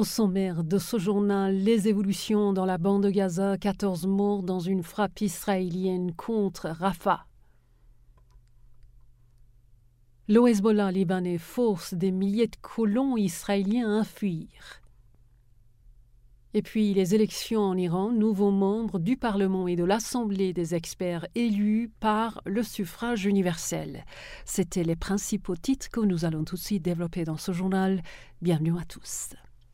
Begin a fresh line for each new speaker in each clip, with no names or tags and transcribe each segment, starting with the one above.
sommaire de ce journal, les évolutions dans la bande de Gaza, 14 morts dans une frappe israélienne contre Rafah. Le Hezbollah libanais force des milliers de colons israéliens à fuir. Et puis les élections en Iran, nouveaux membres du Parlement et de l'Assemblée des experts élus par le suffrage universel. C'étaient les principaux titres que nous allons tout de suite développer dans ce journal. Bienvenue à tous.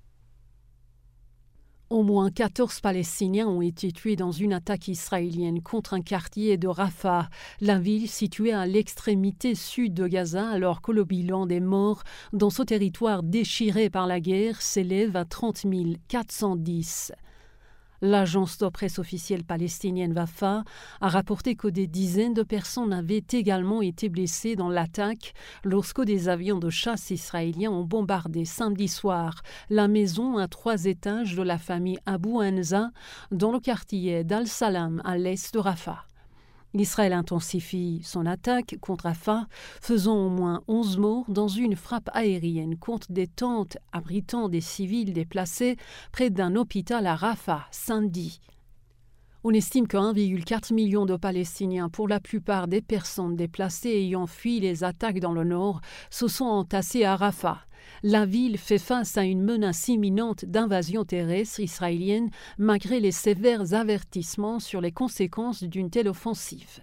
Au moins 14 Palestiniens ont été tués dans une attaque israélienne contre un quartier de Rafah, la ville située à l'extrémité sud de Gaza, alors que le bilan des morts dans ce territoire déchiré par la guerre s'élève à 30 410. L'agence de presse officielle palestinienne Wafa a rapporté que des dizaines de personnes avaient également été blessées dans l'attaque lorsque des avions de chasse israéliens ont bombardé samedi soir la maison à 3 étages de la famille Abu Hanza dans le quartier d'Al-Salam à l'est de Rafah. Israël intensifie son attaque contre Rafah, faisant au moins 11 morts dans une frappe aérienne contre des tentes abritant des civils déplacés près d'un hôpital à Rafah samedi. On estime que 1,4 million de Palestiniens, pour la plupart des personnes déplacées ayant fui les attaques dans le nord, se sont entassés à Rafah. La ville fait face à une menace imminente d'invasion terrestre israélienne malgré les sévères avertissements sur les conséquences d'une telle offensive.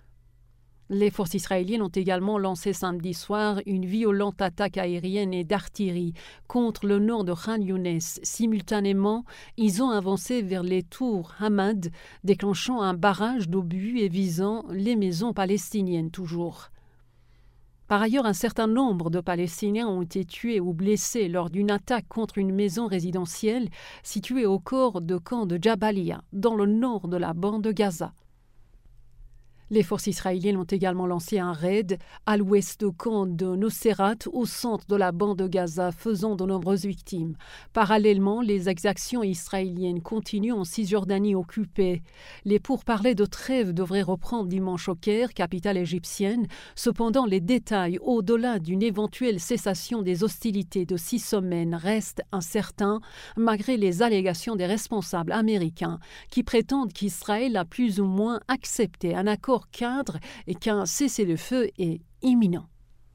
Les forces israéliennes ont également lancé samedi soir une violente attaque aérienne et d'artillerie contre le nord de Khan Younes. Simultanément, ils ont avancé vers les tours Hamad, déclenchant un barrage d'obus et visant les maisons palestiniennes toujours. Par ailleurs, un certain nombre de Palestiniens ont été tués ou blessés lors d'une attaque contre une maison résidentielle située au corps de camp de Jabalia, dans le nord de la bande de Gaza. Les forces israéliennes ont également lancé un raid à l'ouest du camp de Nuseirat, au centre de la bande de Gaza, faisant de nombreuses victimes. Parallèlement, les exactions israéliennes continuent en Cisjordanie occupée. Les pourparlers de trêve devraient reprendre dimanche au Caire, capitale égyptienne. Cependant, les détails au-delà d'une éventuelle cessation des hostilités de 6 semaines restent incertains, malgré les allégations des responsables américains qui prétendent qu'Israël a plus ou moins accepté un accord cadre et qu'un cessez-le-feu est imminent.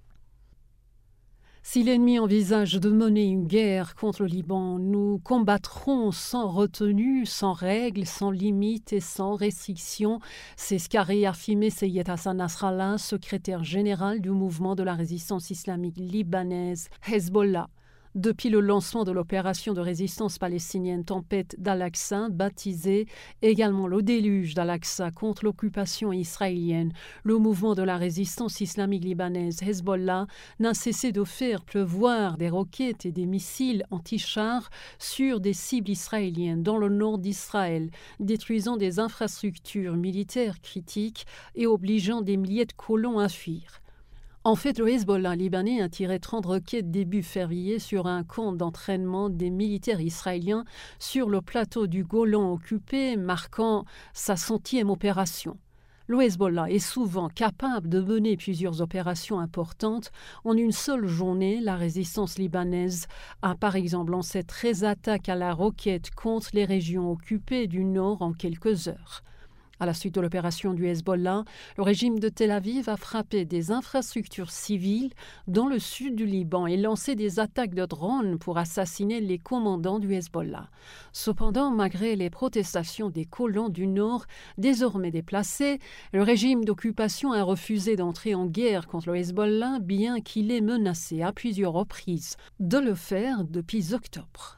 Si l'ennemi envisage de mener une guerre contre le Liban, nous combattrons sans retenue, sans règles, sans limites et sans restrictions. C'est ce qu'a réaffirmé Seyed Hassan Nasrallah, secrétaire général du mouvement de la résistance islamique libanaise Hezbollah. Depuis le lancement de l'opération de résistance palestinienne Tempête d'Al-Aqsa, baptisée également le déluge d'Al-Aqsa contre l'occupation israélienne, le mouvement de la résistance islamique libanaise Hezbollah n'a cessé de faire pleuvoir des roquettes et des missiles anti-chars sur des cibles israéliennes dans le nord d'Israël, détruisant des infrastructures militaires critiques et obligeant des milliers de colons à fuir. En fait, le Hezbollah libanais a tiré 30 roquettes début février sur un camp d'entraînement des militaires israéliens sur le plateau du Golan occupé, marquant sa 100e opération. Le Hezbollah est souvent capable de mener plusieurs opérations importantes en une seule journée. La résistance libanaise a par exemple lancé 13 attaques à la roquette contre les régions occupées du nord en quelques heures. À la suite de l'opération du Hezbollah, le régime de Tel Aviv a frappé des infrastructures civiles dans le sud du Liban et lancé des attaques de drones pour assassiner les commandants du Hezbollah. Cependant, malgré les protestations des colons du Nord désormais déplacés, le régime d'occupation a refusé d'entrer en guerre contre le Hezbollah, bien qu'il ait menacé à plusieurs reprises de le faire depuis octobre.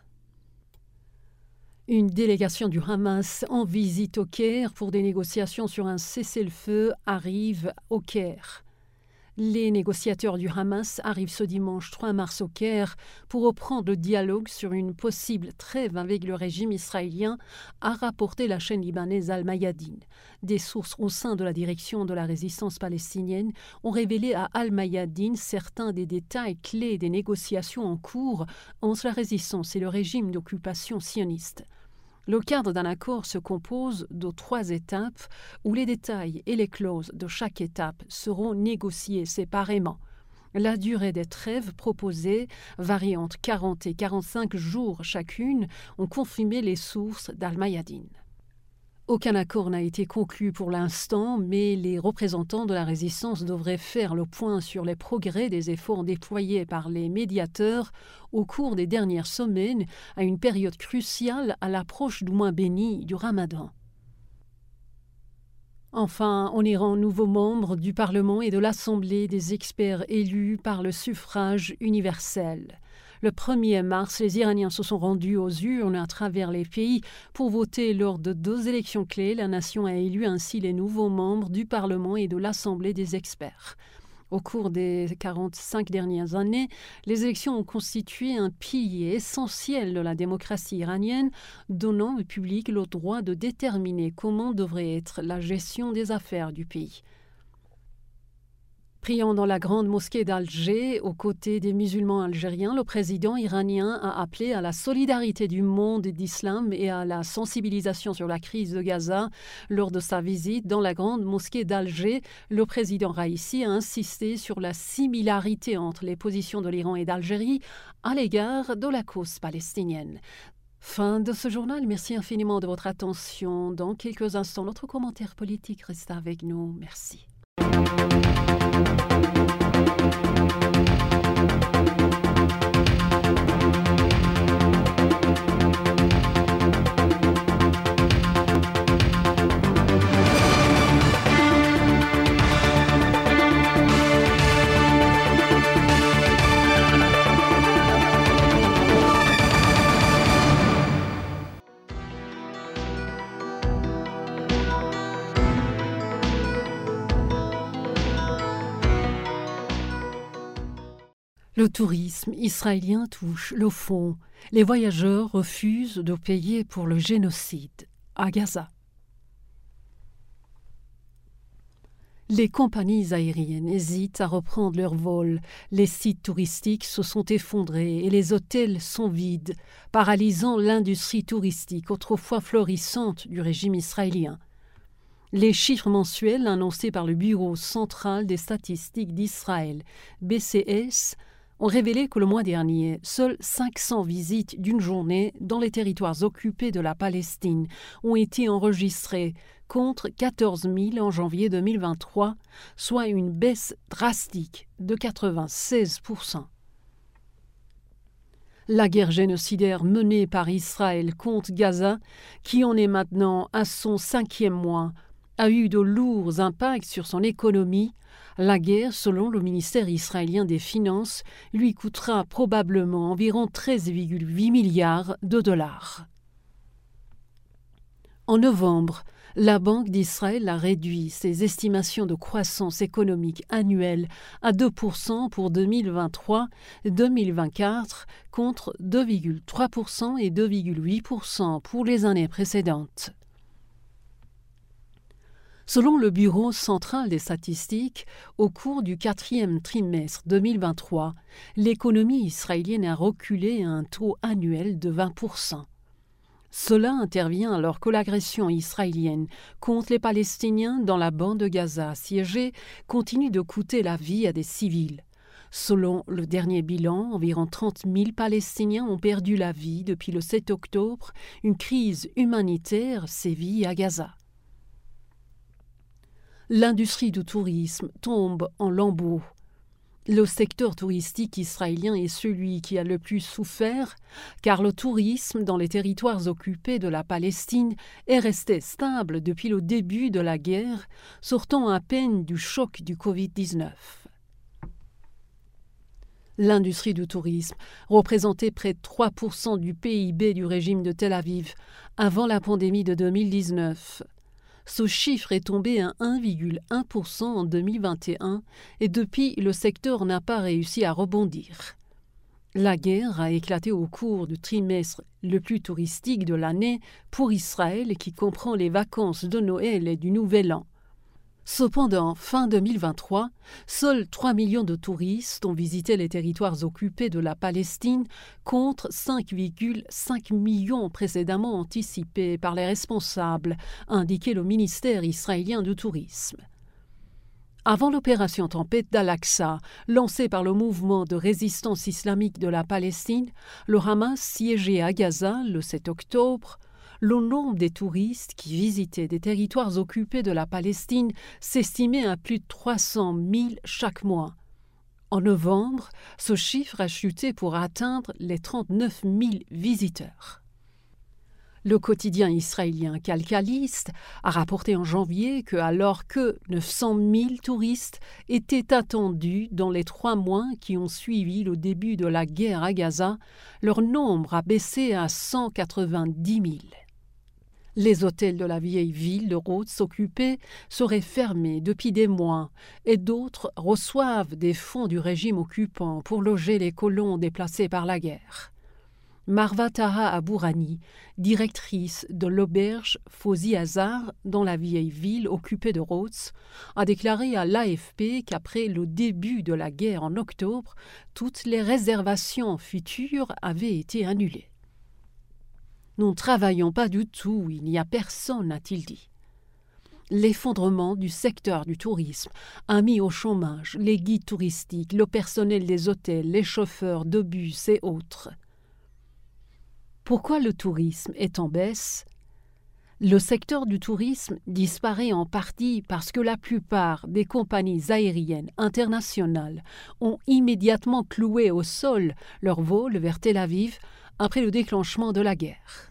Une délégation du Hamas en visite au Caire pour des négociations sur un cessez-le-feu arrive au Caire. Les négociateurs du Hamas arrivent ce dimanche 3 mars au Caire pour reprendre le dialogue sur une possible trêve avec le régime israélien, a rapporté la chaîne libanaise Al-Mayadeen. Des sources au sein de la direction de la résistance palestinienne ont révélé à Al-Mayadeen certains des détails clés des négociations en cours entre la résistance et le régime d'occupation sioniste. Le cadre d'un accord se compose de 3 étapes où les détails et les clauses de chaque étape seront négociés séparément. La durée des trêves proposées, varie entre 40 et 45 jours chacune, ont confirmé les sources d'Al-Mayadeen. Aucun accord n'a été conclu pour l'instant, mais les représentants de la résistance devraient faire le point sur les progrès des efforts déployés par les médiateurs au cours des dernières semaines, à une période cruciale à l'approche du mois béni du Ramadan. Enfin, en Iran, nouveaux membres du Parlement et de l'Assemblée des experts élus par le suffrage universel. Le 1er mars, les Iraniens se sont rendus aux urnes à travers les pays pour voter lors de 2 élections clés. La nation a élu ainsi les nouveaux membres du Parlement et de l'Assemblée des experts. Au cours des 45 dernières années, les élections ont constitué un pilier essentiel de la démocratie iranienne, donnant au public le droit de déterminer comment devrait être la gestion des affaires du pays. Priant dans la grande mosquée d'Alger, aux côtés des musulmans algériens, le président iranien a appelé à la solidarité du monde d'islam et à la sensibilisation sur la crise de Gaza. Lors de sa visite dans la grande mosquée d'Alger, le président Raïssi a insisté sur la similarité entre les positions de l'Iran et d'Algérie à l'égard de la cause palestinienne. Fin de ce journal. Merci infiniment de votre attention. Dans quelques instants, notre commentaire politique reste avec nous. Merci. Le tourisme israélien touche le fond. Les voyageurs refusent de payer pour le génocide à Gaza. Les compagnies aériennes hésitent à reprendre leurs vols. Les sites touristiques se sont effondrés et les hôtels sont vides, paralysant l'industrie touristique autrefois florissante du régime israélien. Les chiffres mensuels annoncés par le Bureau central des statistiques d'Israël, BCS, ont révélé que le mois dernier, seules 500 visites d'une journée dans les territoires occupés de la Palestine ont été enregistrées, contre 14 000 en janvier 2023, soit une baisse drastique de 96%. La guerre génocidaire menée par Israël contre Gaza, qui en est maintenant à son 5e mois, a eu de lourds impacts sur son économie. La guerre, selon le ministère israélien des Finances, lui coûtera probablement environ 13,8 milliards de dollars. En novembre, la Banque d'Israël a réduit ses estimations de croissance économique annuelle à 2% pour 2023-2024 contre 2,3% et 2,8% pour les années précédentes. Selon le Bureau central des statistiques, au cours du 4e trimestre 2023, l'économie israélienne a reculé à un taux annuel de 20%. Cela intervient alors que l'agression israélienne contre les Palestiniens dans la bande de Gaza assiégée continue de coûter la vie à des civils. Selon le dernier bilan, environ 30 000 Palestiniens ont perdu la vie depuis le 7 octobre. Une crise humanitaire sévit à Gaza. L'industrie du tourisme tombe en lambeaux. Le secteur touristique israélien est celui qui a le plus souffert, car le tourisme dans les territoires occupés de la Palestine est resté stable depuis le début de la guerre, sortant à peine du choc du Covid-19. L'industrie du tourisme représentait près de 3% du PIB du régime de Tel Aviv avant la pandémie de 2019. Ce chiffre est tombé à 1,1% en 2021 et depuis, le secteur n'a pas réussi à rebondir. La guerre a éclaté au cours du trimestre le plus touristique de l'année pour Israël, qui comprend les vacances de Noël et du Nouvel An. Cependant, fin 2023, seuls 3 millions de touristes ont visité les territoires occupés de la Palestine contre 5,5 millions précédemment anticipés par les responsables, a indiqué le ministère israélien du tourisme. Avant l'opération Tempête d'Al-Aqsa, lancée par le mouvement de résistance islamique de la Palestine, le Hamas siégeait à Gaza le 7 octobre. Le nombre des touristes qui visitaient des territoires occupés de la Palestine s'estimait à plus de 300 000 chaque mois. En novembre, ce chiffre a chuté pour atteindre les 39 000 visiteurs. Le quotidien israélien Calcaliste a rapporté en janvier que, alors que 900 000 touristes étaient attendus dans les 3 mois qui ont suivi le début de la guerre à Gaza, leur nombre a baissé à 190 000. Les hôtels de la vieille ville de Rhodes occupés seraient fermés depuis des mois et d'autres reçoivent des fonds du régime occupant pour loger les colons déplacés par la guerre. Marwa Taha Abourani, directrice de l'auberge Fawzi Hazar dans la vieille ville occupée de Rhodes, a déclaré à l'AFP qu'après le début de la guerre en octobre, toutes les réservations futures avaient été annulées. « Nous ne travaillons pas du tout, il n'y a personne », a-t-il dit. L'effondrement du secteur du tourisme a mis au chômage les guides touristiques, le personnel des hôtels, les chauffeurs de bus et autres. Pourquoi le tourisme est en baisse ? Le secteur du tourisme disparaît en partie parce que la plupart des compagnies aériennes internationales ont immédiatement cloué au sol leurs vols vers Tel Aviv après le déclenchement de la guerre.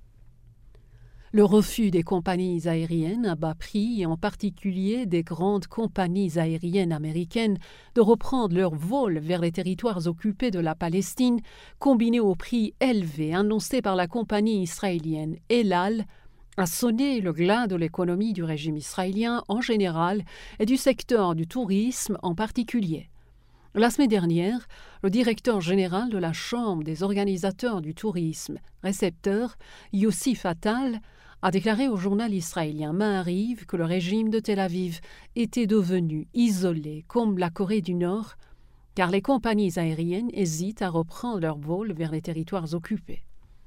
Le refus des compagnies aériennes à bas prix, et en particulier des grandes compagnies aériennes américaines, de reprendre leurs vols vers les territoires occupés de la Palestine, combiné au prix élevé annoncé par la compagnie israélienne El Al, a sonné le glas de l'économie du régime israélien en général et du secteur du tourisme en particulier. La semaine dernière, le directeur général de la Chambre des organisateurs du tourisme, récepteur, Yossi Fatal, a déclaré au journal israélien Maariv que le régime de Tel Aviv était devenu isolé comme la Corée du Nord, car les compagnies aériennes hésitent à reprendre leurs vols vers les territoires occupés.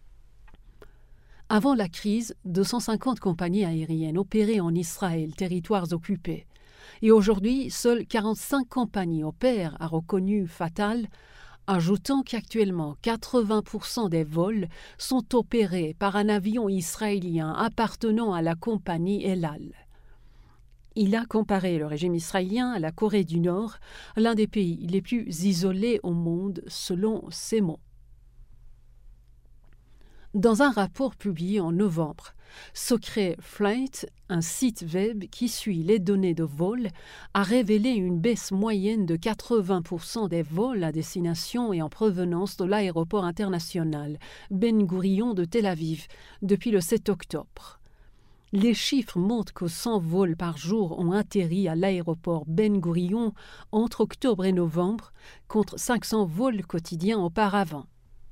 Avant la crise, 250 compagnies aériennes opéraient en Israël, territoires occupés. Et aujourd'hui, seules 45 compagnies opèrent, a reconnu Fatal, ajoutant qu'actuellement 80% des vols sont opérés par un avion israélien appartenant à la compagnie El Al. Il a comparé le régime israélien à la Corée du Nord, l'un des pays les plus isolés au monde, selon ses mots. Dans un rapport publié en novembre, Secret Flight, un site web qui suit les données de vol, a révélé une baisse moyenne de 80% des vols à destination et en provenance de l'aéroport international Ben Gourion de Tel Aviv depuis le 7 octobre. Les chiffres montrent que 100 vols par jour ont atterri à l'aéroport Ben Gourion entre octobre et novembre, contre 500 vols quotidiens auparavant.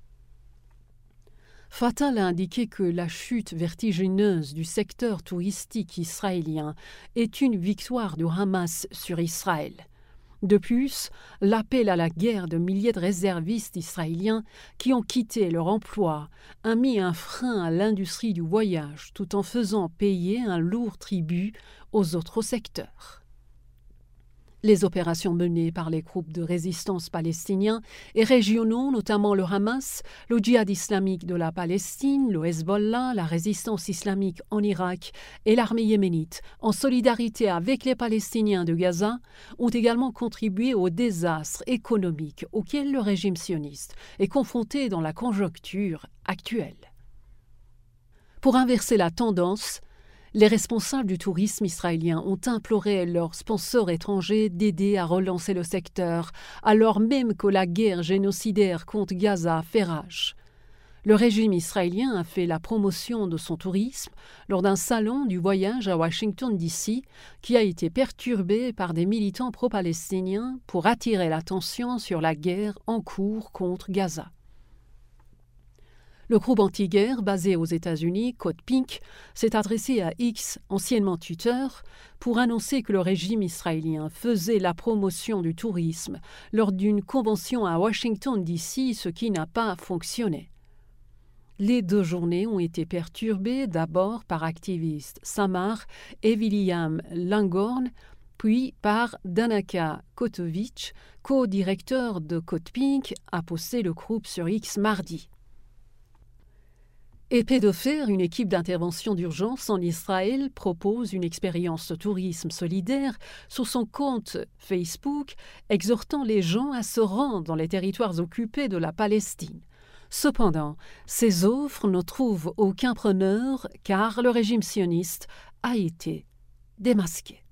Fatal a indiqué que la chute vertigineuse du secteur touristique israélien est une victoire du Hamas sur Israël. De plus, l'appel à la guerre de milliers de réservistes israéliens qui ont quitté leur emploi a mis un frein à l'industrie du voyage tout en faisant payer un lourd tribut aux autres secteurs. Les opérations menées par les groupes de résistance palestiniens et régionaux, notamment le Hamas, le djihad islamique de la Palestine, le Hezbollah, la résistance islamique en Irak et l'armée yéménite, en solidarité avec les Palestiniens de Gaza, ont également contribué au désastre économique auquel le régime sioniste est confronté dans la conjoncture actuelle. Pour inverser la tendance, les responsables du tourisme israélien ont imploré leurs sponsors étrangers d'aider à relancer le secteur, alors même que la guerre génocidaire contre Gaza fait rage. Le régime israélien a fait la promotion de son tourisme lors d'un salon du voyage à Washington, D.C., qui a été perturbé par des militants pro-palestiniens pour attirer l'attention sur la guerre en cours contre Gaza. Le groupe anti-guerre basé aux États-Unis, Code Pink, s'est adressé à X, anciennement Twitter, pour annoncer que le régime israélien faisait la promotion du tourisme lors d'une convention à Washington, D.C., ce qui n'a pas fonctionné. Les 2 journées ont été perturbées d'abord par activistes Samar et William Langhorne, puis par Danaka Kotovic, co-directeur de Code Pink, a posté le groupe sur X mardi. Épée de fer, une équipe d'intervention d'urgence en Israël propose une expérience de tourisme solidaire sur son compte Facebook, exhortant les gens à se rendre dans les territoires occupés de la Palestine. Cependant, ces offres ne trouvent aucun preneur car le régime sioniste a été démasqué.